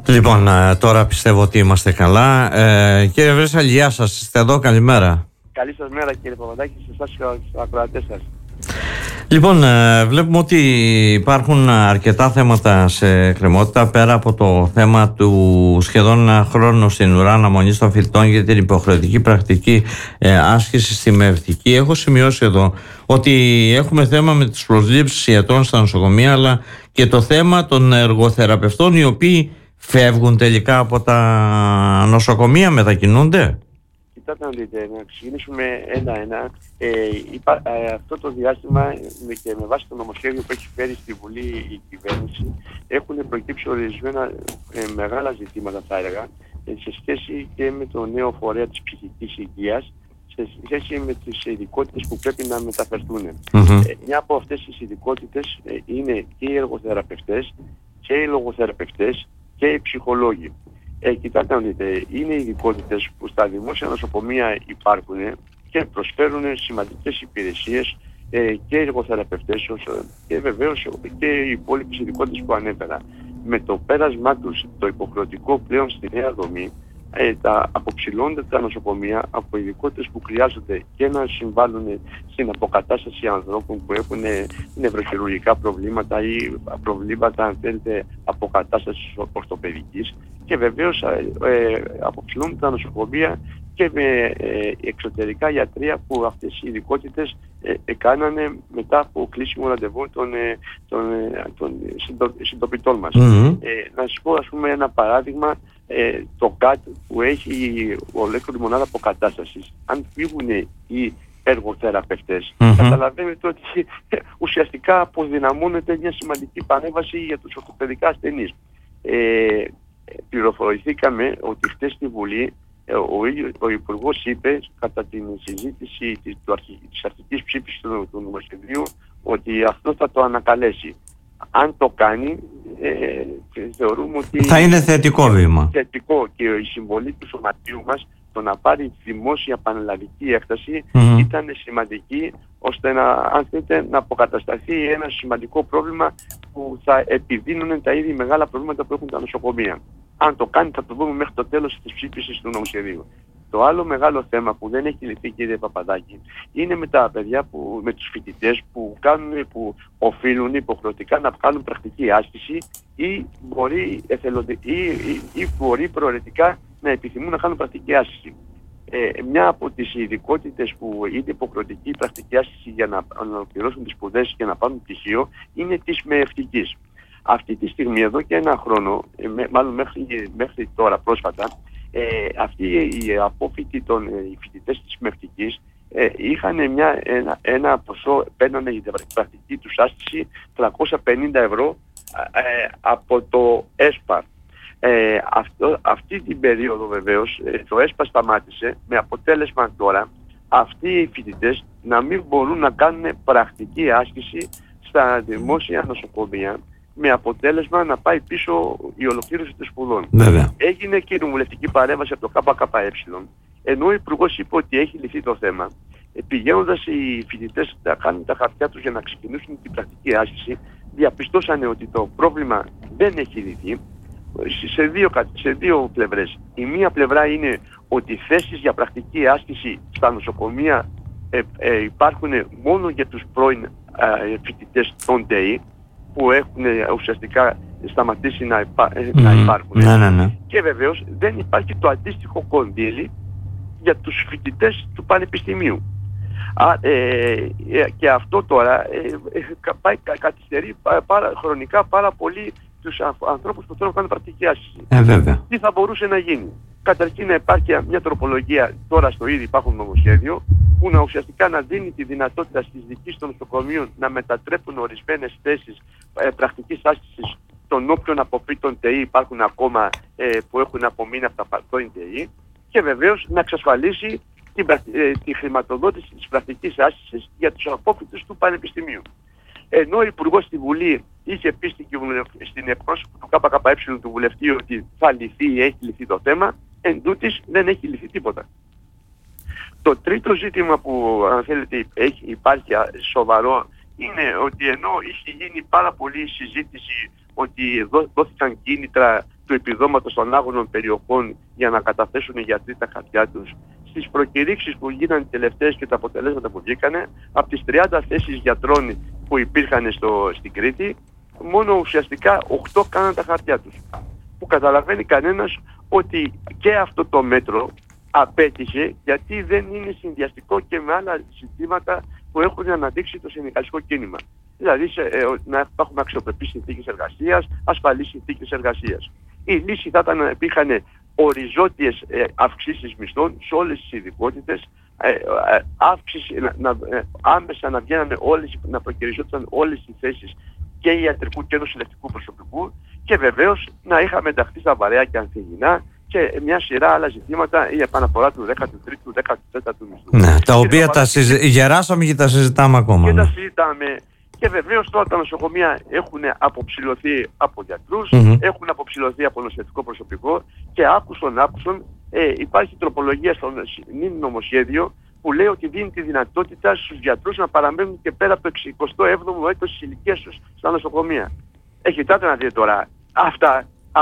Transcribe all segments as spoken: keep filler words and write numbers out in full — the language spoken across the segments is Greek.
Λοιπόν, τώρα πιστεύω ότι είμαστε καλά. Ε, κύριε Βρύσαλη, γεια σας, είστε εδώ, καλημέρα. Καλή σας μέρα κύριε Παπαδάκη, σε εσάς και στους ακροατές σας. Λοιπόν, βλέπουμε ότι υπάρχουν αρκετά θέματα σε κρεμότητα, πέρα από το θέμα του σχεδόν χρόνου στην ουρά αναμονής των φοιτητών για την υποχρεωτική πρακτική ε, άσκηση στη μευτική. Έχω σημειώσει εδώ ότι έχουμε θέμα με τις προσλήψεις ιατρών στα νοσοκομεία, αλλά και το θέμα των εργοθεραπευτών, οι οποίοι φεύγουν τελικά από τα νοσοκομεία, μετακινούνται. Κοιτάτε να δείτε, να ξεκινήσουμε ένα-ένα. Ε, υπά, ε, αυτό το διάστημα και με βάση το νομοσχέδιο που έχει φέρει στη Βουλή η κυβέρνηση έχουν προκύψει ορισμένα ε, μεγάλα ζητήματα, θα έλεγα, ε, σε σχέση και με το νέο φορέα της ψυχικής υγείας, σε σχέση με τις ειδικότητες που πρέπει να μεταφερθούν. Mm-hmm. Ε, μια από αυτές τις ειδικότητες ε, είναι και οι εργοθεραπευτές και οι λογοθεραπευτές και οι ψυχολόγοι. Ε, κοιτάξτε να δείτε, είναι ειδικότητες που στα δημόσια νοσοκομεία υπάρχουν και προσφέρουν σημαντικές υπηρεσίες ε, και οι εργοθεραπευτές και βεβαίως και οι υπόλοιπες ειδικότητες που ανέφερα. Με το πέρασμά τους το υποχρεωτικό πλέον στη νέα δομή, ε, τα αποψηλώνται τα νοσοκομεία από ειδικότητες που χρειάζονται και να συμβάλλουν στην αποκατάσταση ανθρώπων που έχουν νευροχειρουργικά προβλήματα ή προβλήματα, αν θέλετε, αποκατάστασης ορθοπαιδικής, και βεβαίως ε, αποψηλώνται τα νοσοκομεία και με ε, εξωτερικά ιατρεία που αυτές οι ειδικότητες ε, έκανανε μετά από κλείσιμο ραντεβού των, ε, των, ε, των συντοπιτών μας. Mm-hmm. Ε, να σας πω, ας πούμε, ένα παράδειγμα, ε, το ΚΑΤ που έχει ολόκληρη μονάδα αποκατάστασης. Αν φύγουν οι εργοθεραπευτές, mm-hmm. καταλαβαίνετε ότι ε, ουσιαστικά αποδυναμώνεται μια σημαντική παρέμβαση για τους ορθοπαιδικά ασθενείς. Ε, πληροφορηθήκαμε ότι χτες στη Βουλή ο, ο Υπουργός είπε κατά την συζήτηση της, του αρχι, της αρχικής ψήφισης του, του νομοσχεδίου ότι αυτό θα το ανακαλέσει. Αν το κάνει, ε, θεωρούμε ότι θα είναι θετικό βήμα. Θετικό, και η συμβολή του σωματείου μας το να πάρει δημόσια πανελλαδική έκταση mm-hmm. ήταν σημαντική, ώστε να, αν θέλετε, να αποκατασταθεί ένα σημαντικό πρόβλημα που θα επιδείνουν τα ήδη μεγάλα προβλήματα που έχουν τα νοσοκομεία. Αν το κάνει, θα το δούμε μέχρι το τέλος της ψήφισης του νομοσχεδίου. Το άλλο μεγάλο θέμα που δεν έχει λυθεί, κύριε Παπαδάκη, είναι με τα παιδιά, που, με τους φοιτητές που, κάνουν, που οφείλουν υποχρεωτικά να κάνουν πρακτική άσκηση ή μπορεί, εθελοντι, ή, ή, ή μπορεί προαιρετικά να επιθυμούν να κάνουν πρακτική άσκηση. Ε, μια από τις ειδικότητες που είναι υποχρεωτική πρακτική άσκηση για να ολοκληρώσουν τις σπουδές και να πάρουν πτυχίο είναι της μεευτικής. Αυτή τη στιγμή, εδώ και ένα χρόνο, ε, με, μάλλον μέχρι, μέχρι τώρα πρόσφατα, ε, αυτοί οι απόφοιτοι των οι φοιτητές της μευτικής ε, είχαν μια, ένα, ένα ποσό, παίρνανε για την πρακτική τους άσκηση τριακόσια πενήντα ευρώ ε, από το ΕΣΠΑ. Ε, αυτό, αυτή την περίοδο βεβαίως ε, το ΕΣΠΑ σταμάτησε, με αποτέλεσμα τώρα αυτοί οι φοιτητές να μην μπορούν να κάνουν πρακτική άσκηση στα δημόσια νοσοκομεία, με αποτέλεσμα να πάει πίσω η ολοκλήρωση των σπουδών. Βέβαια. Έγινε και η κοινοβουλευτική παρέμβαση από το ΚΚΕ, ενώ ο Υπουργός είπε ότι έχει λυθεί το θέμα. Ε, πηγαίνοντας οι φοιτητές να κάνουν τα χαρτιά τους για να ξεκινήσουν την πρακτική άσκηση, διαπιστώσανε ότι το πρόβλημα δεν έχει λυθεί σε δύο, σε δύο πλευρές. Η μία πλευρά είναι ότι οι θέσεις για πρακτική άσκηση στα νοσοκομεία ε, ε, υπάρχουν μόνο για τους πρώην ε, φοιτητές των ΤΕΙ, που έχουν ουσιαστικά σταματήσει να, υπά, mm. να υπάρχουν. Ναι, ναι, ναι. Και βεβαίως δεν υπάρχει το αντίστοιχο κονδύλι για τους φοιτητές του πανεπιστημίου. Α, ε, και αυτό τώρα ε, πάει, καθυστερεί πάρα, χρονικά πάρα πολύ τους ανθρώπους που θέλουν να κάνουν πρακτική άσκηση. Ε, βέβαια. Τι θα μπορούσε να γίνει? Καταρχήν να υπάρχει μια τροπολογία τώρα στο ήδη υπάρχον νομοσχέδιο, που να ουσιαστικά να δίνει τη δυνατότητα στις διοικήσεις των νοσοκομείων να μετατρέπουν ορισμένες θέσεις ε, πρακτικής άσκησης των όποιων αποφύτων ΤΕΙ υπάρχουν ακόμα ε, που έχουν απομείνει από τα πρώην ΤΕΙ, και βεβαίως να εξασφαλίσει την, ε, τη χρηματοδότηση της πρακτικής άσκησης για τους απόφοιτους του πανεπιστημίου. Ενώ ο Υπουργός στη Βουλή είχε πει στην, στην εκπρόσωπο του ΚΚΕ του βουλευτή ότι θα λυθεί ή έχει λυθεί το θέμα, εν τούτης δεν έχει λυθεί τίποτα. Το τρίτο ζήτημα που, αν θέλετε, έχει, υπάρχει σοβαρό, είναι ότι ενώ είχε γίνει πάρα πολύ συζήτηση ότι δόθηκαν κίνητρα του επιδόματος των άγωνων περιοχών για να καταθέσουν οι γιατροί τα χαρτιά τους. Στις προκηρύξεις που γίνανε τελευταίες και τα αποτελέσματα που βγήκανε, από τις τριάντα θέσεις γιατρών που υπήρχαν στο, στην Κρήτη, μόνο ουσιαστικά οκτώ κάναν τα χαρτιά τους. Που καταλαβαίνει κανένας ότι και αυτό το μέτρο απέτυχε, γιατί δεν είναι συνδυαστικό και με άλλα ζητήματα που έχουν αναδείξει το συνδικαλιστικό κίνημα. Δηλαδή σε, ε, να έχουμε αξιοπρεπείς συνθήκες εργασίας, ασφαλείς συνθήκες εργασίας. Η λύση θα ήταν να υπήρχαν οριζόντιες ε, αυξήσεις μισθών σε όλες τις ειδικότητες, ε, ε, αύξηση, να, να, ε, άμεσα να βγαίνανε όλες, να προκυριζόταν όλες οι θέσεις και ιατρικού και νοσηλευτικού προσωπικού, και βεβαίως να είχαμε ενταχθεί στα βαρέα και ανθυγινά και μια σειρά άλλα ζητήματα, η επαναφορά του δέκατου τρίτου, δέκατου τέταρτου μισθού. Ναι, τα οποία τα συζη... γεράσαμε και τα συζητάμε ακόμα. Και ναι. τα συζητάμε. Και βεβαίως τώρα τα νοσοκομεία έχουν αποψηλωθεί από γιατρούς, mm-hmm. έχουν αποψηλωθεί από νοσηλευτικό προσωπικό, και άκουσον άκουσον ε, υπάρχει τροπολογία στο νυν νομοσχέδιο που λέει ότι δίνει τη δυνατότητα στους γιατρούς να παραμένουν και πέρα από το εξηκοστό έβδομο έτος της ηλικίας τους στα νοσοκομεία. Έχετε να δείτε τώρα, αυτά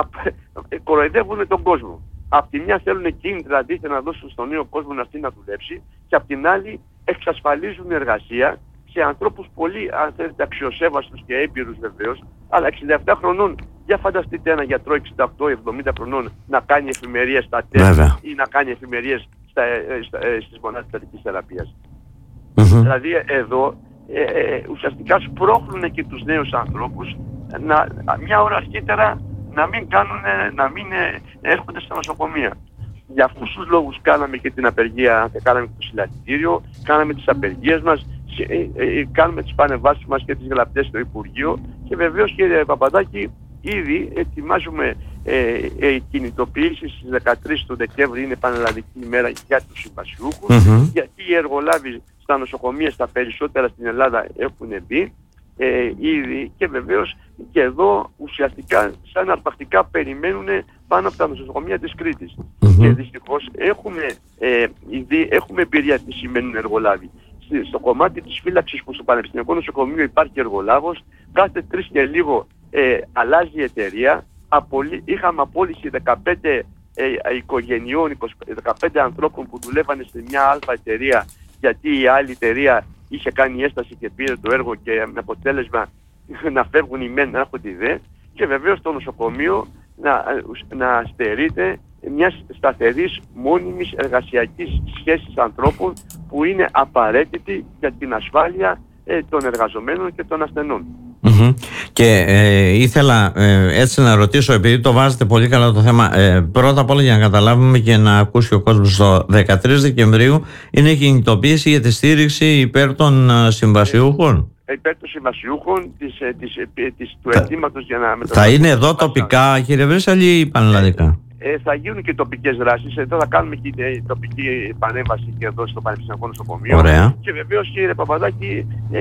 κοροϊδεύουν τον κόσμο. Απ' τη μια θέλουν κίνητρα αντίθετα να δώσουν στον νέο κόσμο να έρθει να δουλέψει, και απ' την άλλη εξασφαλίζουν εργασία σε ανθρώπους πολύ, αν θέλετε, αξιοσέβαστους και έμπειρους βεβαίως, αλλά εξήντα επτά χρονών. Για φανταστείτε ένα γιατρό εξήντα οκτώ εβδομήντα χρονών να κάνει εφημερίες στα τεστ ή να κάνει εφημερίες στα, στα, στις μονάδες θετικής θεραπείας. Mm-hmm. Δηλαδή εδώ ε, ε, ουσιαστικά σπρώχνουν και τους νέους ανθρώπους να, μια ώρα αρχίτερα να μην, κάνουν, να μην ε, έρχονται στα νοσοκομεία. Για αυτούς τους λόγους κάναμε και την απεργία, κάναμε και το συλλαλητήριο, κάναμε τις απεργίες μας, ε, ε, κάνουμε τις πανεβάσεις μας και τις γραπτές στο Υπουργείο, και βεβαίως, κύριε Παπαδάκη, ήδη ετοιμάζουμε ε, ε, κινητοποιήσεις στις δεκατρείς του Δεκέμβρη, είναι πανελλαδική ημέρα για τους συμβασιούχους, mm-hmm. γιατί οι εργολάβοι στα νοσοκομεία, στα περισσότερα στην Ελλάδα, έχουν μπει ε, ήδη, και βεβαίως και εδώ ουσιαστικά σαν αρπακτικά περιμένουν πάνω από τα νοσοκομεία της Κρήτης. Mm-hmm. Και δυστυχώς έχουμε, ε, ήδη, έχουμε εμπειρία τι σημαίνουν εργολάβοι. Στο κομμάτι της φύλαξης που στο Πανεπιστημιακό Νοσοκομείο υπάρχει εργολάβος, κάθε τρεις και λίγο ε, αλλάζει η εταιρεία. Απολύ, είχαμε απόλυση δεκαπέντε ε, οικογενειών, δεκαπέντε ανθρώπων που δουλεύανε σε μια αλφα εταιρεία, γιατί η άλλη εταιρεία είχε κάνει έσταση και πήρε το έργο, και με αποτέλεσμα να φεύγουν οι μεν, να έρχονται οι δε, και βεβαίως το νοσοκομείο να, να στερείται μιας σταθερής μόνιμης εργασιακής σχέσης ανθρώπων που είναι απαραίτητη για την ασφάλεια ε, των εργαζομένων και των ασθενών. Mm-hmm. Και ε, ήθελα ε, έτσι να ρωτήσω, επειδή το βάζετε πολύ καλά το θέμα, ε, πρώτα απ' όλα για να καταλάβουμε και να ακούσει ο κόσμος, το δεκατρείς Δεκεμβρίου είναι η κινητοποίηση για τη στήριξη υπέρ των ε, συμβασιούχων. Υπέρ των συμβασιούχων της, της, της, της, του αιτήματος για να... Θα είναι εδώ τοπικά, κύριε Βρύσαλη, ή πανελλαδικά? Ε, θα γίνουν και τοπικές δράσεις. Εδώ θα κάνουμε και η τοπική πανέμβαση και εδώ στο Πανεπιστημιακό Νοσοκομείο. Ωραία. Και βεβαίως, κύριε Παπαδάκη, ε,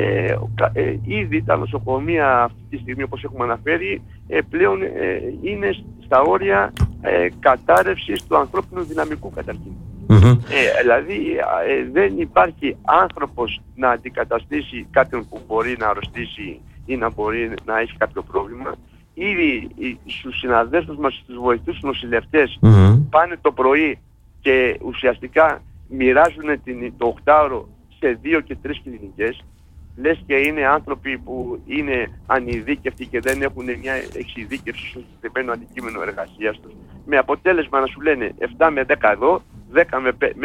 ε, ήδη τα νοσοκομεία αυτή τη στιγμή, όπως έχουμε αναφέρει, ε, πλέον ε, είναι στα όρια ε, κατάρρευσης του ανθρώπινου δυναμικού καταρχήν. Mm-hmm. Ε, δηλαδή ε, δεν υπάρχει άνθρωπος να αντικαταστήσει κάποιον που μπορεί να αρρωστήσει ή να μπορεί να έχει κάποιο πρόβλημα. Ήδη στους συναδέλφους μας, στους βοηθούς νοσηλευτές, mm-hmm. πάνε το πρωί και ουσιαστικά μοιράζουν την, το οκτάωρο σε δύο και τρεις κλινικές. Λες και είναι άνθρωποι που είναι ανειδίκευτοι και δεν έχουν μια εξειδίκευση στο συγκεκριμένο αντικείμενο εργασίας τους. Με αποτέλεσμα να σου λένε επτά με δέκα εδώ, δέκα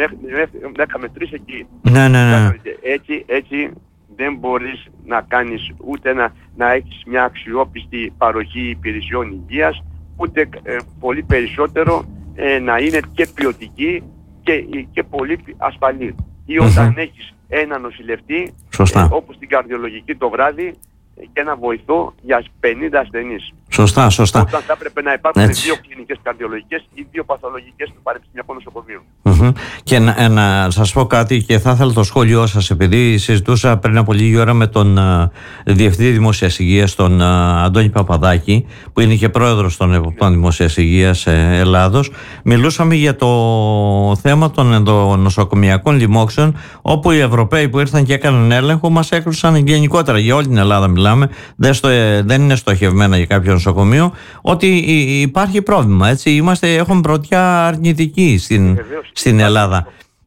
με τρεις εκεί. Ναι, ναι, ναι. Έτσι, έτσι δεν μπορείς να κάνεις ούτε να, να έχεις μια αξιόπιστη παροχή υπηρεσιών υγείας, ούτε ε, πολύ περισσότερο ε, να είναι και ποιοτική και, και πολύ ασφαλή. Ή όταν mm-hmm. έχεις ένα νοσηλευτή, ε, όπως την καρδιολογική το βράδυ, και ένα βοηθό για πενήντα ασθενείς. Σωστά, σωστά. Όταν θα έπρεπε να υπάρχουν έτσι δύο κλινικές καρδιολογικές ή δύο παθολογικές του Πανεπιστημιακού Νοσοκομείου. Mm-hmm. Και να, να σας πω κάτι, και θα ήθελα το σχόλιο σας, επειδή συζητούσα πριν από λίγη ώρα με τον uh, Διευθυντή Δημόσιας Υγείας, τον uh, Αντώνη Παπαδάκη, που είναι και πρόεδρος των Εποπτών Δημόσιας Υγείας ε, Ελλάδος. Μιλούσαμε για το θέμα των ενδονοσοκομιακών λοιμόξεων, όπου οι Ευρωπαίοι που ήρθαν και έκαναν έλεγχο μας έκρουσαν γενικότερα για όλη την Ελλάδα. Μιλάμε, δεν, στο, δεν είναι στοχευμένα για κάποιο νοσοκομείο νοσοκομείο, ότι υπάρχει πρόβλημα. Έτσι. Είμαστε, έχουμε πρωτιά αρνητική στην, στην Ελλάδα.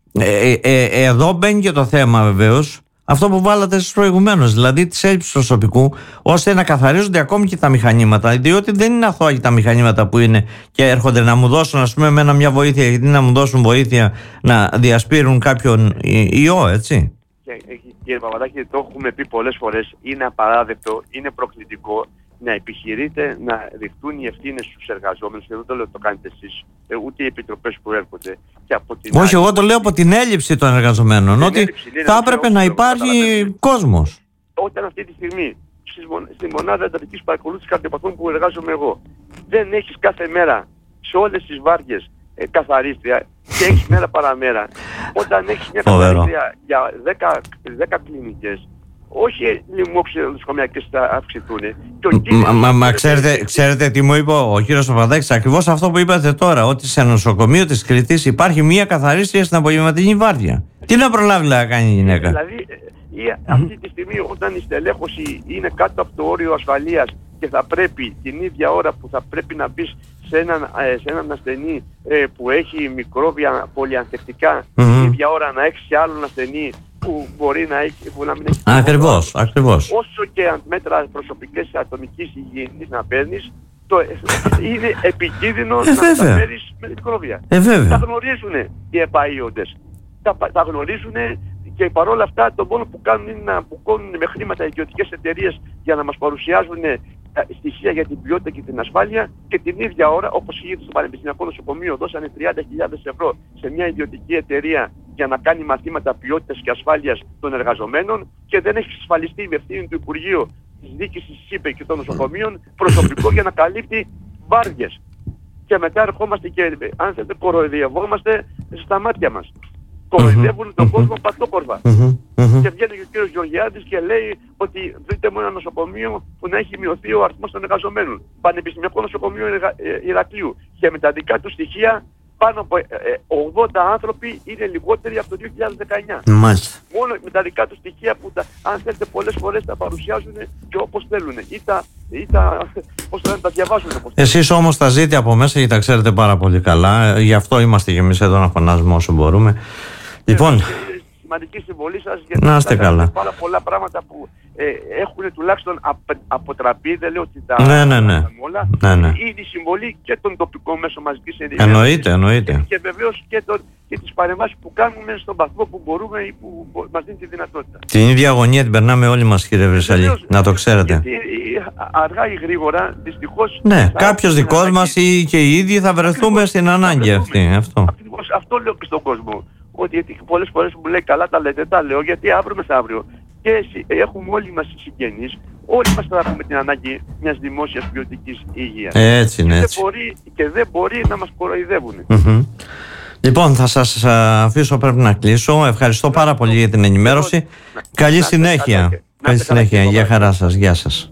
Ε, ε, ε, εδώ μπαίνει και το θέμα βεβαίως, αυτό που βάλατε εσείς προηγουμένως, δηλαδή της έλλειψης προσωπικού, ώστε να καθαρίζονται ακόμη και τα μηχανήματα. Διότι δεν είναι αθώα τα μηχανήματα που είναι και έρχονται να μου δώσουν, ας πούμε, εμένα μια βοήθεια, γιατί να μου δώσουν βοήθεια να διασπείρουν κάποιον ιό, έτσι. Κύριε Παπαδάκη, το έχουμε πει πολλές φορές, είναι απαράδεκτο, είναι προκλητικό να επιχειρείτε να ρηχτούν οι ευθύνες στους εργαζόμενους, και δεν το λέω ότι το κάνετε εσείς, ούτε οι επιτροπές που έρχονται. Και από την Όχι, άλλη, εγώ το λέω από την έλλειψη των εργαζομένων, την ότι έλλειψη, θα έπρεπε να υπάρχει κόσμος. Όταν αυτή τη στιγμή στη μονάδα εντατικής παρακολούθησης καρδιοπαθών που εργάζομαι εγώ, δεν έχεις κάθε μέρα σε όλες τις βάρδιες ε, καθαρίστρια και έχεις μέρα παραμέρα, όταν έχεις μια καθαρίστρια για δέκα κλινικές, όχι λοιμόξυλο-νοσοκομιακές θα αυξηθούν. Μα, μα, μα ξέρετε, ξέρετε τι μου είπε ο κύριος Παπαδάκης, ακριβώς αυτό που είπατε τώρα, ότι σε νοσοκομείο της Κρήτης υπάρχει μία καθαρίστρια στην απογευματινή βάρδια. Τι να προλάβει να κάνει η γυναίκα. Δηλαδή, αυτή τη στιγμή όταν η στελέχωση είναι κάτω από το όριο ασφαλείας και θα πρέπει την ίδια ώρα που θα πρέπει να μπεις σε έναν, σε έναν ασθενή ε, που έχει μικρόβια πολυανθεκτικά, mm-hmm. την ίδια ώρα να έχει άλλον ασθενή που μπορεί να, έχει, που να μην έχει... Ακριβώς, ακριβώς. Όσο και μέτρα προσωπικές ατομικής υγιεινής να παίρνεις, το, είναι επικίνδυνο ε, να τα φέρεις με μικρόβια. Ε, τα γνωρίζουν οι επαΐοντες. Τα, τα γνωρίζουν και παρόλα αυτά το μόνο που κάνουν είναι να μπουκώνουν με χρήματα ιδιωτικές εταιρείες για να μας παρουσιάζουν στοιχεία για την ποιότητα και την ασφάλεια, και την ίδια ώρα, όπως γίνεται στο Πανεπιστημιακό Νοσοκομείο, δώσανε τριάντα χιλιάδες ευρώ σε μια ιδιωτική εταιρεία για να κάνει μαθήματα ποιότητας και ασφάλειας των εργαζομένων, και δεν έχει ασφαλιστεί η ευθύνη του Υπουργείου της Διοίκησης της ΣΥΠΕ και των νοσοκομείων προσωπικό για να καλύπτει βάρδιες. Και μετά ερχόμαστε και, αν θέλετε, κοροϊδευόμαστε στα μάτια μας. Κοροϊδεύουν mm-hmm. τον κόσμο παντόκορφα. Mm-hmm. Και βγαίνει και ο κύριος Γεωργιάδης και λέει ότι βρείτε μου ένα νοσοκομείο που να έχει μειωθεί ο αριθμός των εργαζομένων. Πανεπιστημιακό Νοσοκομείο Ηρακλείου. Και με τα δικά του στοιχεία, πάνω από ογδόντα άνθρωποι είναι λιγότεροι από το δύο χιλιάδες δεκαεννιά. Μάλιστα. Μόνο με τα δικά του στοιχεία που, τα, αν θέλετε, πολλές φορές τα παρουσιάζουν και όπως θέλουν. Ή τα, ή τα, πώς τα, τα διαβάζουν. Εσείς όμως τα ζείτε από μέσα και τα ξέρετε πάρα πολύ καλά. Γι' αυτό είμαστε και εμείς εδώ να φωνάζουμε όσο μπορούμε. Λοιπόν, σημαντική συμβολή σας, γιατί να είστε καλά. Πάρα πολλά πράγματα που ε, έχουν τουλάχιστον απ, αποτραπεί, δεν λέω ότι τα ναι, ναι, ναι. όλα, ναι, ναι. ήδη συμβολή και των τοπικών μέσων μαζικής ενημέρωσης. Εννοείται, εννοείται. Και, και βεβαίως και, το, και τις παρεμβάσεις που κάνουμε στον βαθμό που μπορούμε ή που μας δίνει τη δυνατότητα. Την ίδια αγωνία την περνάμε όλοι μας, κύριε Βρυσαλή, να το ξέρετε. Γιατί αργά ή γρήγορα, δυστυχώς... Ναι, κάποιος δικός μας ή και οι ίδιοι θα βρεθούμε ακριβώς, στην ανάγκη αυτή. Αυτό. Ακριβώς, αυτό λέω και στον κόσμο. Ότι γιατί πολλές φορές μου λέει καλά τα λέτε, τα λέω, γιατί αύριο μεθαύριο και εσύ, έχουμε όλοι μας συγγενείς, όλοι μας θα έχουμε την ανάγκη μιας δημόσιας ποιοτικής υγείας. Έτσι είναι, και έτσι. Δεν μπορεί, και δεν μπορεί να μας κοροϊδεύουν. Mm-hmm. Λοιπόν, θα σας αφήσω, πρέπει να κλείσω. Ευχαριστώ πάρα πολύ για την ενημέρωση. Καλή συνέχεια. Καλή συνέχεια. Γεια χαρά σας. Γεια σας.